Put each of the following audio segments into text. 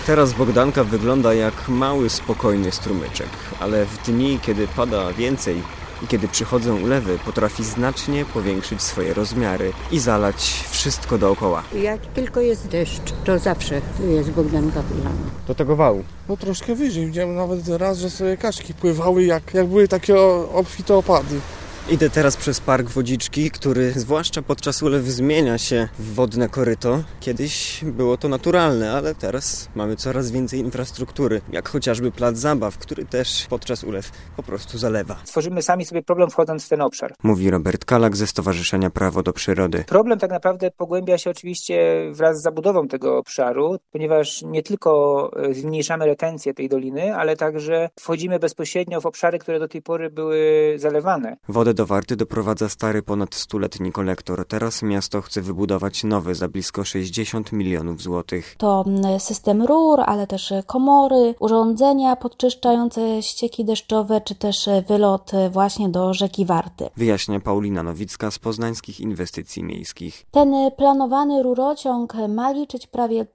Teraz Bogdanka wygląda jak mały, spokojny strumyczek, ale w dni, kiedy pada więcej i kiedy przychodzą ulewy, potrafi znacznie powiększyć swoje rozmiary i zalać wszystko dookoła. Jak tylko jest deszcz, to zawsze jest Bogdanka wylana. Do tego wału. No troszkę wyżej. Widziałem nawet raz, że sobie kaczki pływały, jak były takie obfite opady. Idę teraz przez Park Wodziczki, który zwłaszcza podczas ulew zmienia się w wodne koryto. Kiedyś było to naturalne, ale teraz mamy coraz więcej infrastruktury, jak chociażby plac zabaw, który też podczas ulew po prostu zalewa. Tworzymy sami sobie problem, wchodząc w ten obszar. Mówi Robert Kalak ze Stowarzyszenia Prawo do Przyrody. Problem tak naprawdę pogłębia się oczywiście wraz z zabudową tego obszaru, ponieważ nie tylko zmniejszamy retencję tej doliny, ale także wchodzimy bezpośrednio w obszary, które do tej pory były zalewane. Wodę do Warty doprowadza stary ponad 100-letni kolektor. Teraz miasto chce wybudować nowy za blisko 60 milionów złotych. To system rur, ale też komory, urządzenia podczyszczające ścieki deszczowe, czy też wylot właśnie do rzeki Warty. Wyjaśnia Paulina Nowicka z Poznańskich Inwestycji Miejskich. Ten planowany rurociąg ma liczyć prawie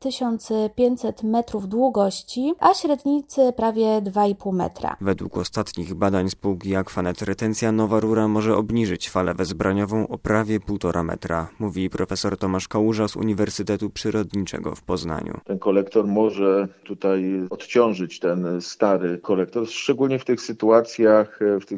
1500 metrów długości, a średnicy prawie 2,5 metra. Według ostatnich badań spółki Aquanet retencja nowa rura może obniżyć falę wezbraniową o prawie 1,5 metra, mówi profesor Tomasz Kałuża z Uniwersytetu Przyrodniczego w Poznaniu. Ten kolektor może tutaj odciążyć ten stary kolektor, szczególnie w tych sytuacjach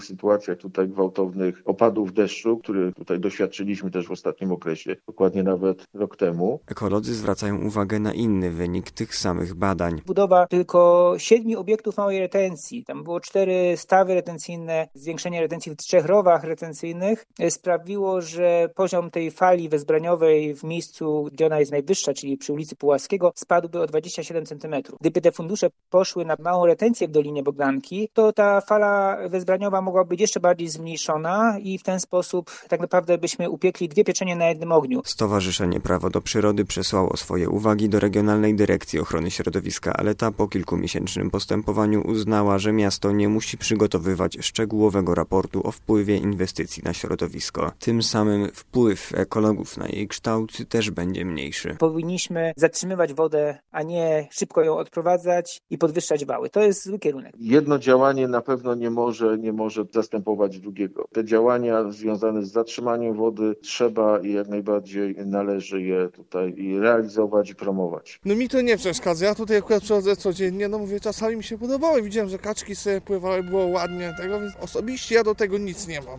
tutaj gwałtownych opadów deszczu, które tutaj doświadczyliśmy też w ostatnim okresie, dokładnie nawet rok temu. Ekolodzy zwracają uwagę na inny wynik tych samych badań. Budowa tylko 7 obiektów małej retencji. Tam było 4 stawy retencyjne, zwiększenie retencji w 3 rowach retencyjnych sprawiło, że poziom tej fali wezbraniowej w miejscu, gdzie ona jest najwyższa, czyli przy ulicy Pułaskiego, spadłby o 27 cm. Gdyby te fundusze poszły na małą retencję w Dolinie Bogdanki, to ta fala wezbraniowa mogła być jeszcze bardziej zmniejszona i w ten sposób tak naprawdę byśmy upiekli 2 pieczenie na jednym ogniu. Stowarzyszenie Prawo do Przyrody przesłało swoje uwagi do Regionalnej Dyrekcji Ochrony Środowiska, ale ta po kilkumiesięcznym postępowaniu uznała, że miasto nie musi przygotowywać szczegółowego raportu o wpływie inwestycji na środowisko. Tym samym wpływ ekologów na jej kształt też będzie mniejszy. Powinniśmy zatrzymywać wodę, a nie szybko ją odprowadzać i podwyższać wały. To jest zły kierunek. Jedno działanie na pewno nie może zastępować drugiego. Te działania związane z zatrzymaniem wody trzeba i jak najbardziej należy je tutaj i realizować i promować. No mi to nie przeszkadza. Ja tutaj akurat przychodzę codziennie, mówię, czasami mi się podobało. Widziałem, że kaczki sobie pływały, było ładnie tego, więc osobiście ja do tego nic nie mam.